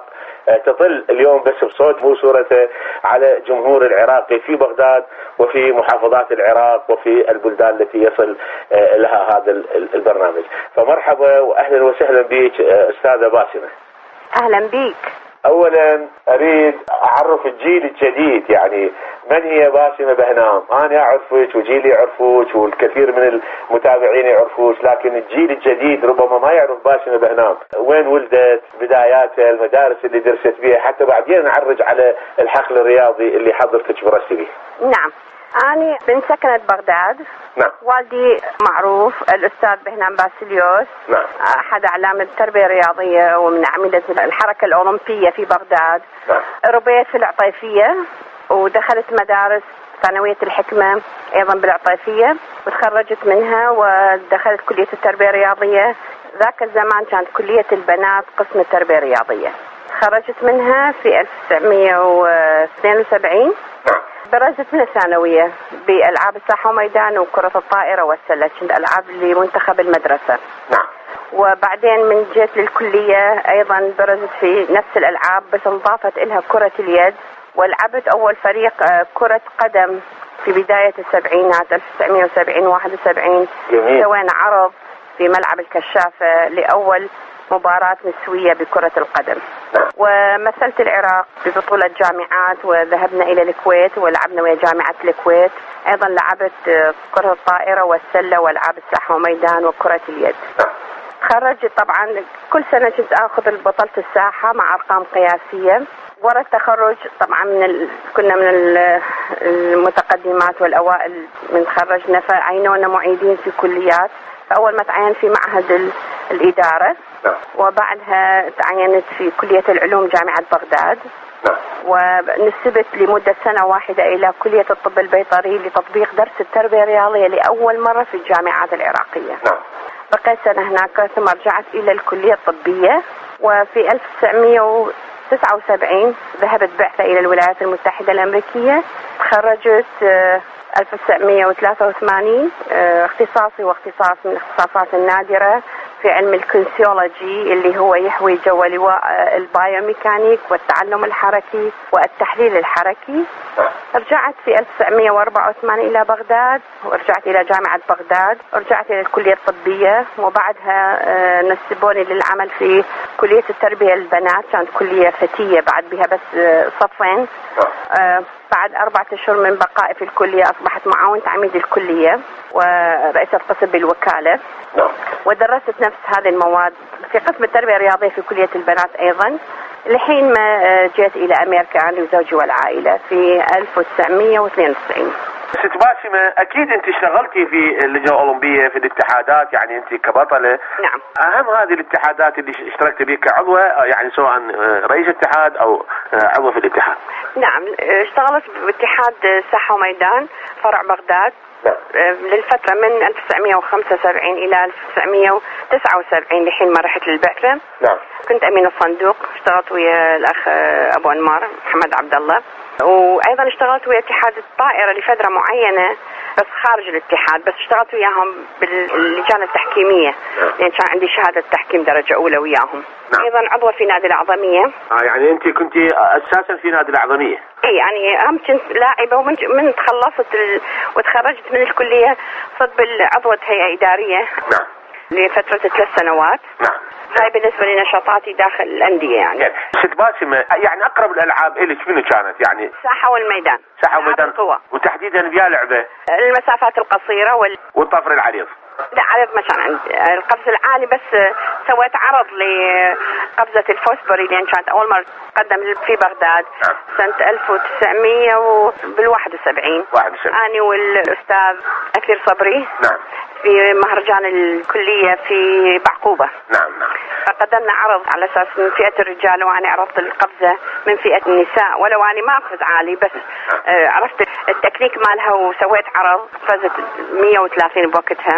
تطل اليوم بس بصوت مو صورته على جمهور العراقي في بغداد وفي محافظات العراق وفي البلدان التي يصل لها هذا البرنامج. فمرحبا وأهلا وسهلا بك أستاذة باسمة. أهلا بك. أولا أريد أعرف الجيل الجديد، يعني من هي باسمة بهنام؟ أنا أعرفك وجيلي يعرفوك والكثير من المتابعين يعرفوك، لكن الجيل الجديد ربما ما يعرف باسمة بهنام. وين ولدت؟ بداياتها، المدارس اللي درست بها، حتى بعدين نعرج على الحقل الرياضي اللي حضرتك برست به. نعم، أنا من سكنة بغداد. نعم. والدي معروف الأستاذ بهنام باسليوس. نعم. أحد أعلام التربية الرياضية ومن أعمدة الحركة الأولمبية في بغداد. نعم. ربيت في العطيفية ودخلت مدارس ثانوية الحكمة أيضا بالعطيفية وتخرجت منها ودخلت كلية التربية الرياضية. ذاك الزمان كانت كلية البنات قسم التربية الرياضية. خرجت منها في ألف وتسعمئة واثنين وسبعين. برزت من الثانوية بألعاب الساحة وميدان وكرة الطائرة والسلة، كنت ألعاب لمنتخب المدرسة. نعم. وبعدين من جيت للكلية أيضا برزت في نفس الألعاب، بس انضافت إلها كرة اليد، ولعبت أول فريق كرة قدم في بداية السبعينات ألف وتسعمئة وسبعين واحد وسبعين. سوينا عرض في ملعب الكشافة لأول مباراة نسوية بكرة القدم. ومثلت العراق ببطولة جامعات وذهبنا إلى الكويت ولعبنا ويا جامعة الكويت. أيضا لعبت كرة الطائرة والسلة والعاب الساحة وميدان وكرة اليد. تخرجت طبعا كل سنة كنت أخذ بطلة الساحة مع أرقام قياسية. ورا التخرج طبعا من ال... كنا من المتقدمات والأوائل من تخرجنا، فعينونا معيدين في كليات. فأول ما تعين في معهد ال... الإدارة، وبعدها تعينت في كلية العلوم جامعة بغداد، ونسبت لمدة سنة واحدة إلى كلية الطب البيطري لتطبيق درس التربية الرياضية لأول مرة في الجامعات العراقية. بقيت سنة هناك ثم رجعت إلى الكلية الطبية. وفي ألف وتسعمئة وتسعة وسبعين ذهبت بعثة إلى الولايات المتحدة الأمريكية. تخرجت ألف وتسعمئة وثلاثة وثمانين، اختصاصي واختصاص من الاختصاصات النادرة في علم الكنسيولوجي اللي هو يحوي جوا لواء البايوميكانيك والتعلم الحركي والتحليل الحركي. رجعت في ألف وتسعمئة وأربعة وثمانين إلى بغداد، ورجعت إلى جامعة بغداد، ورجعت إلى الكلية الطبية، وبعدها نسبوني للعمل في كلية التربية للبنات، كانت كلية فتية بعد بها بس صفين. بعد أربعة أشهر من بقائي في الكلية أصبحت معاونة عميد الكلية ورئيسة قسم بالوكالة، ودرست نفس هذه المواد في قسم التربية الرياضية في كلية البنات أيضا، لحين ما جيت إلى أمريكا أنا وزوجي والعائلة في ألف وتسعمئة واثنين وتسعين. ست باسمة، أكيد أنت اشتغلتي في اللجنة الأولمبية في الاتحادات، يعني أنت كبطلة. نعم. أهم هذه الاتحادات اللي اشتركت بها كعضوة، يعني سواء رئيس اتحاد أو عضوة في الاتحاد. نعم، اشتغلت باتحاد ساحة وميدان فرع بغداد. نعم. للفترة من ألف وتسعمئة وخمسة وسبعين إلى ألف وتسعمئة وتسعة وسبعين لحين ما رحت للبعثة. نعم. كنت أمين الصندوق، اشتغلت ويا الأخ أبو أنمار محمد عبد الله، وأيضا اشتغلت ويا اتحاد الطائرة لفترة معينة بس خارج الاتحاد، بس اشتغلت وياهم باللجان التحكيمية لأن كان عندي شهادة تحكيم درجة أولى وياهم. نعم. أيضا عضوة في نادي الأعظمية. آه يعني أنت كنت أساسا في نادي الأعظمية. اي يعني هم كنت لاعبة، ومن من تخلصت ال... وتخرجت من الكلية صرت بالعضوة هيئة إدارية. نعم. لفترة ثلاث سنوات. نعم. هاي بالنسبة لنشاطاتي داخل الأندية يعني. يعني ست باسمة، يعني أقرب الألعاب إلك منو كانت يعني؟ الساحة والميدان. ساحة وميدان. القوى. وتحديدا بيا لعبة؟ المسافات القصيرة وال... والطفر العريض. لا عرض ما كان عندي، القفز العالي بس سويت عرض لقفزة الفوسبري لأن كانت أول مرة تقدم في بغداد. نعم. سنة ألف وتسعمئة وواحد وسبعين. واحد وسبعين. أنا والأستاذ أثير صبري. نعم. في مهرجان الكلية في بعقوبة. نعم نعم. فقدمنا عرض على أساس من فئة الرجال، وأنا عرضت القفزة من فئة النساء، ولو أنا ما أقفز عالي بس آه عرفت التكنيك مالها وسويت عرض، قفزت مئة وثلاثين بوقتها.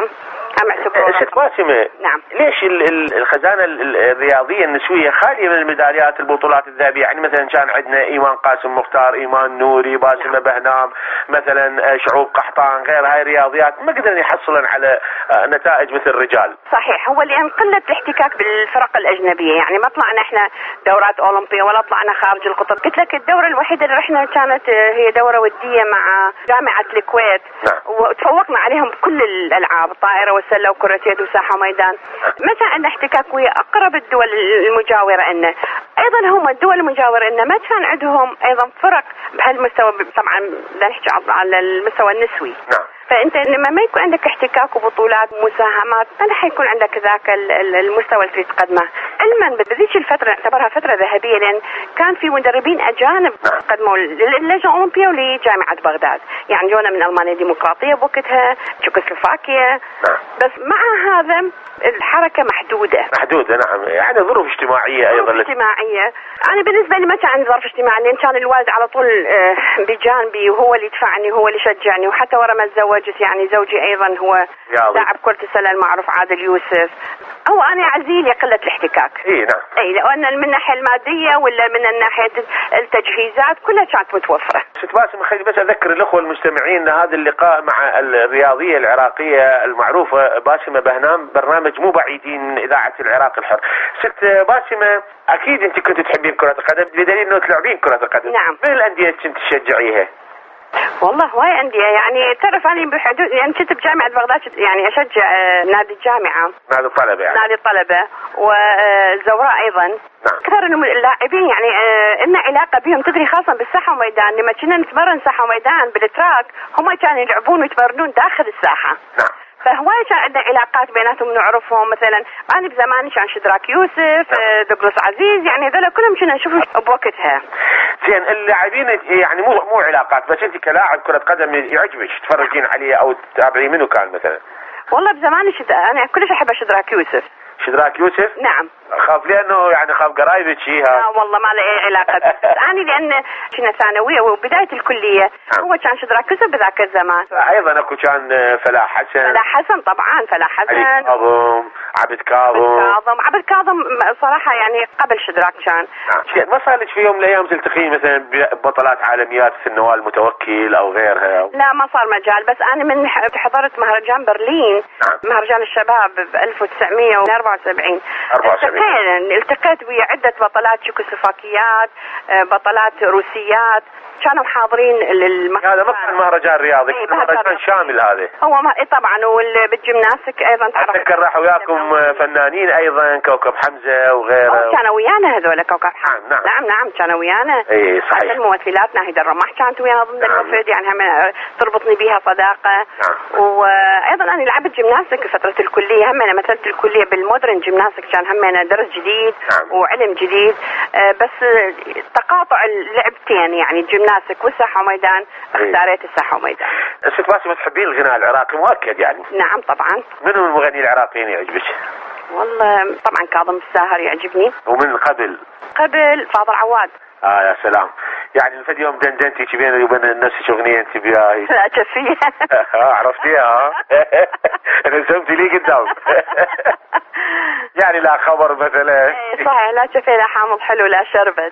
ست باسمة، نعم. ليش الخزانة الرياضية النسوية خالية من الميداليات البطولات الذهبية؟ يعني مثلا كان عندنا إيمان قاسم مختار، إيمان نوري، باسمة نعم. بهنام، مثلا شعوب قحطان، غير هاي الرياضيات ما قدرنا يحصلن على نتائج مثل الرجال. صحيح، هو لأن قلة الاحتكاك بالفرق الأجنبية، يعني ما طلعنا احنا دورات أولمبية ولا طلعنا خارج القطب. قلت لك الدورة الوحيدة اللي رحنا كانت هي دورة ودية مع جامعة الكويت. نعم. وتفوقنا عليهم بكل الألعاب، الطائرة والسلة وكرة يد وساحة وميدان. ما كان عندنا احتكاك ويا أقرب الدول المجاورة لنا. أيضا هم الدول المجاورة لنا ما كان عندهم أيضا فرق بهالمستوى، طبعا بدنا نحكي على المستوى النسوي. نعم. فأنت لما ما يكون عندك احتكاك وبطولات ومساهمات ما راح يكون عندك ذاك المستوى اللي تقدمه. علما بذيك الفترة نعتبرها فترة ذهبية لأن كان في مدربين أجانب قدموا للجنة الأولمبية ولجامعة بغداد، يعني جونا من ألمانيا الديمقراطية بوقتها، تشيكوسلوفاكيا. بس مع هذا الحركة محدودة. محدودة نعم، يعني ظروف اجتماعية أيضا. ظروف اجتماعية. أنا بالنسبة لي ما كان عندي ظرف اجتماعي لأن كان الوالد على طول بجانبي وهو اللي يدفعني وهو اللي يشجعني، وحتى ورا ما تزوجت يعني زوجي أيضا هو لاعب كرة السلة المعروف عادل يوسف. هو أنا عزيلي قلة الاحتكاك. إيه نعم. إيه لأن من الناحية المادية ولا من الناحية التجهيزات كلها كانت متوفرة. ست باسم، خلي بس أذكر الأخوة المستمعين هذا اللقاء مع الرياضية العراقية المعروفة باسمة بهنام، برنامج مو بعيدين من إذاعة العراق الحر. ست باسمة، أكيد أنت كنت تحبين كرة القدم بدليل أنه تلعبين كرة القدم. نعم. من الأندية كنت تشجعيها؟ والله هواي عندي يعني تعرف أنا بحدود يعني كنت بجامعة بغداد يعني أشجع نادي الجامعة نادي الطلبة يعني نادي الطلبة والزوراء أيضا نعم. كثر إنه اللاعبين يعني إن علاقة بهم تدري خاصة بالساحة وميدان لما كنا نتمرن ساحة وميدان بالتراك هم كانوا يلعبون ويتمرنون داخل الساحة نعم. فهواي كان عندنا علاقات بيناتهم نعرفهم مثلا أنا بزماني كان شدراك يوسف دوغلاس عزيز يعني هذول كلهم كنا نشوفهم بوقتها. زين اللاعبين يعني مو مو علاقات بس أنت كلاعب كرة قدم يعجبك تتفرجين عليه أو تتابعين منه كان مثلا؟ والله بزماني شد... أنا كلش أحب شدراك يوسف. شدراك يوسف؟ نعم. خاف لأنه يعني خاف قرايبك شيها. لا والله ما له أي علاقة بس أنا لأن كنا ثانوية وبداية الكلية نعم. هو كان شدراك يوسف بذاك الزمان. أيضا أكو كان فلاح حسن. فلاح حسن طبعا فلاح حسن. علي كاظم عبد كاظم. عبد كاظم عبد كاظم صراحة يعني قبل شدراك كان. نعم. ما صار لك في يوم من الأيام تلتقين مثلا ببطلات عالميات مثل نوال المتوكل أو غيرها؟ لا ما صار مجال بس أنا من حضرت مهرجان برلين. نعم. مهرجان الشباب ب ألف وتسعمية وأربعة وسبعين. أربعة وسبعين. التقيت ويا عدة بطلات تشيكوسلوفاكيات بطلات روسيات كانوا حاضرين للمهرجان. هذا مثل مهرجان رياضي ايه مهرجان شامل هذا هو ما... إيه طبعا وبالجمناستيك ايضا تعرف اتذكر راح وياكم فنانين ايضا كوكب حمزه وغيره كانوا ويانا هذول كوكب حمزه. نعم نعم نعم كانوا ويانا. اي صحيح. الممثلات ناهيد الرماح كانت ويانا ضمن نعم. الوفد يعني هم تربطني بها صداقه. نعم. وايضا انا لعبت جمناستيك في فتره الكليه هم انا مثلت الكليه بالمودرن جمناستيك كان هم انا درس جديد. نعم. وعلم جديد بس تقاطع اللعبتين يعني الجمناستيك والساحه وميدان اختاريت الساحه وميدان. ست باسمة تحبين الغناء العراقي مؤكد يعني؟ نعم طبعا. من هو المغني العراقيين يعجبك؟ والله طبعا كاظم الساهر يعجبني. ومن قبل؟ قبل فاضل عواد. اه يا سلام يعني الفد يوم دندنتي بيني وبين نفسك اغنيه انت بياي. لا كفيه. اه عرفتيها انا سمتي لي قدام. يعني لا خبر مثلا. اي صحيح لا كفيه لا حامض حلو لا شربت.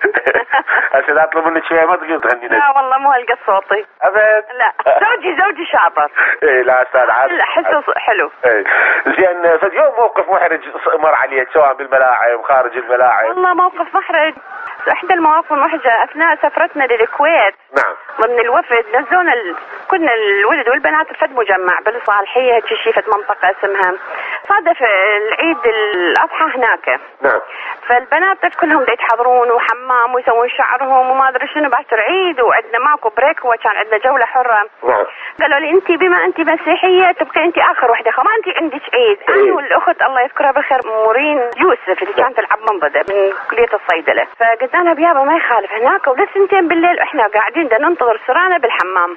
هسه اطلب منك شويه ما تقدرين تغني. لا والله مو هلقى صوتي ابد. لا زوجي زوجي شاطر. اي لا استاذ عاد. لا حسه حلو. اي زين فد يوم موقف محرج مر عليك سواء بالملاعب خارج الملاعب؟ والله موقف محرج احدى المواقف المحرجه اثناء سفرتنا للكويت. نعم. ضمن الوفد نزلونا ال... كنا الولد والبنات فد مجمع بالصالحيه هيك شي فد منطقه اسمها صادف العيد الاضحى هناك. نعم. فالبنات كلهم دا يتحضرون وحمام ويسوون شعرهم وما ادري شنو باكر عيد وعندنا ماكو بريك وكان عندنا جوله حره. نعم. قالوا لي انت بما انت مسيحيه تبقى انت اخر وحده ما انت عندك عيد. انا والاخت الله يذكرها بالخير مورين يوسف اللي كانت تلعب منضده من كليه الصيدله فقلنا لها بيابا ما يخالف هناك ولسنتين بالليل احنا قاعدين دا ننتظر سرانا بالحمام.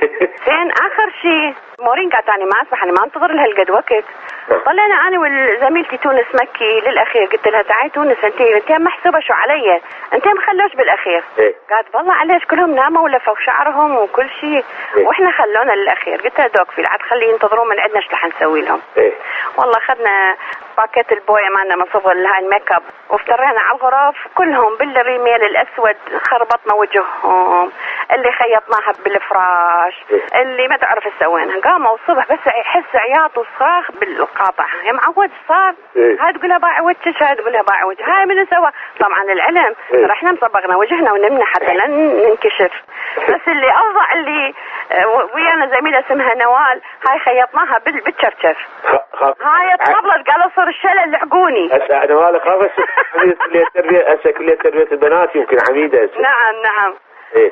زين اخر شيء مورين قالت انا ما اسمح انا ما انتظر لها هالقد وقت. طلعنا انا وزميلتي تونس مكي للاخير قلت لها تعالي تونس انت انت محسوبه شو علي انت ما خلوش بالاخير. قالت والله عليش كلهم ناموا ولفوا شعرهم وكل شيء واحنا خلونا للاخير. قلت لها دوك في العاد خليه ينتظرون من عندنا ايش رح نسوي لهم. والله اخذنا باكيت البويه مالنا من صفر هاي الميك اب وافترينا على الغرف كلهم بالريميل الاسود خربطنا وجههم اللي خيطناها بالفراش اللي ما تعرف تسوينها. قاموا الصبح بس يحس عياط وصراخ بالقاطع يا معود صار هاي تقولها باع وجهك هاي تقولها باع وجه هاي من سوى. طبعا العلم رحنا مصبغنا وجهنا ونمنا حتى لن ننكشف. بس اللي اوضع اللي ويانا زميله اسمها نوال هاي خيطناها بالشرشف هاي اتطبلت قالوا صار الشلل العقوني. هسه نوال خافت كلية التربية هسه كلية تربية البنات يمكن عميدة هسه. نعم نعم. ايه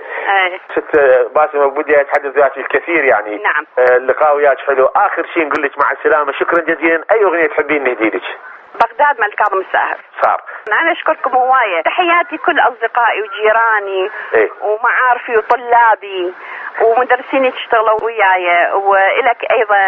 ست باسمة بدي اتحدث وياك الكثير يعني. نعم. اللقاء وياك حلو. اخر شيء نقول لك مع السلامة شكرا جزيلا. اي اغنية تحبين نهدي لك؟ بغداد مال كاظم الساهر. صار. أنا أشكركم هواية. تحياتي كل أصدقائي وجيراني إيه؟ ومعارفي وطلابي ومدرسيني تشتغلوا وياي وإلك أيضا.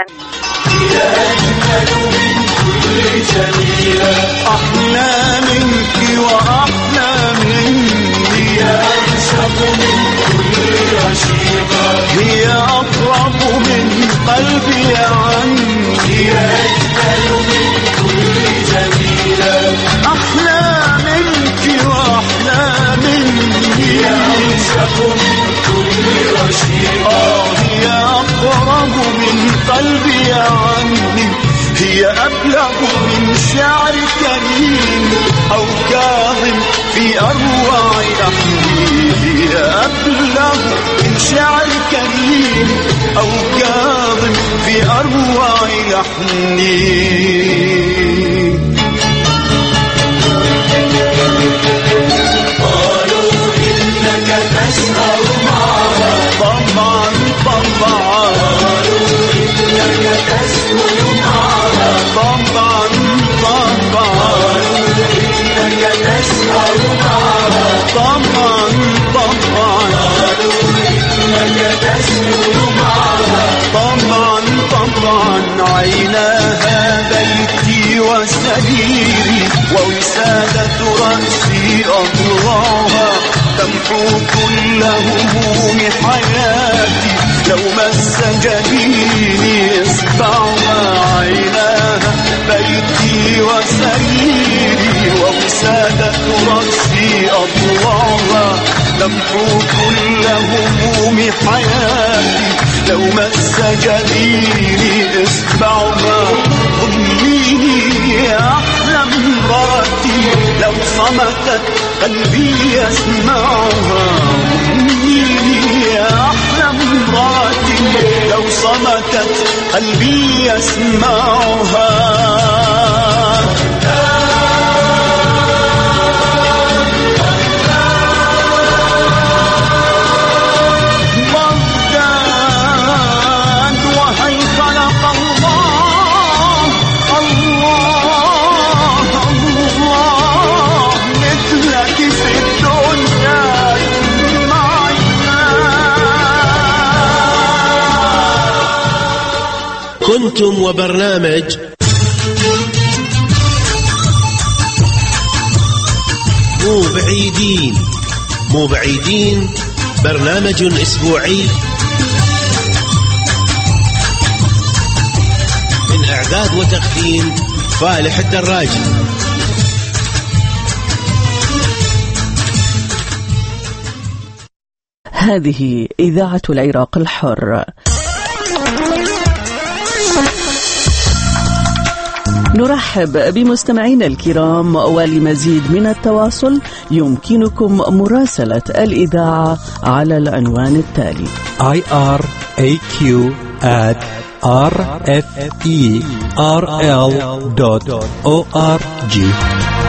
أحلى منك وأحلى مني يا أنشط من كل رشيقة هي أقرب من قلبي عني يا أجمل من كل جميلة أحلى منك وأحلى مني يا أنشط من كل رشيقة هي أقرب من قلبي عني هي أبلغ من شعر كريم أو كاظم في أروع أحلامي هي أبلغ من شعر كريم أو كاظم في أروع لحني. طبعا طبعا طبعا طبعا طبعا طبعا طبعا عيناها بيتي وسريري ووسادة رأسي أضلاعها تمحو كل هموم حياتي لو مس جبيني إصبعها. عيناها بيتي وسريري ووسادة رأسي أضلاعها تمحو كل هموم حياتي لو مس جبيني إصبعها. ضميني يا أحلى امرأتي لو صمتت قلبي يسمعها. ضميني يا أحلى امرأتي لو صمتت قلبي يسمعها. كنتم وبرنامج مو بعيدين. مو بعيدين برنامج أسبوعي من إعداد وتقديم فالح الدراجي. هذه إذاعة العراق الحر. نرحب بمستمعينا الكرام، ولمزيد من التواصل يمكنكم مراسلة الإذاعة على العنوان التالي آي آر إيه كيو آت آر إف إي آر إل دوت أو آر جي.